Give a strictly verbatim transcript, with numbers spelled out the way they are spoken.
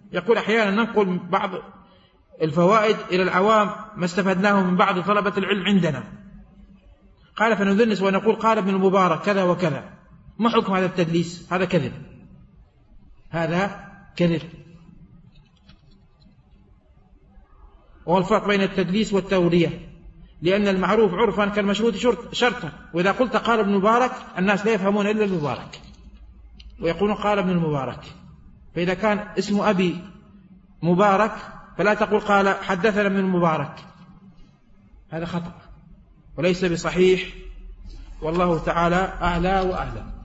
يقول أحيانا ننقل بعض الفوائد إلى العوام ما استفدناه من بعض طلبة العلم عندنا. قال فندنس ونقول قال ابن المبارك كذا وكذا. ما حكم هذا التدليس؟ هذا كذب، هذا كذب. والفرق بين التدليس والتورية، لأن المعروف عرفا كالمشروط شرطا، وإذا قلت قال ابن المبارك الناس لا يفهمون إلا المبارك ويقولون قال ابن المبارك. فإذا كان اسم أبي مبارك فلا تقول قال حدثنا ابن المبارك، هذا خطأ وليس بصحيح، والله تعالى أعلى وأعلم.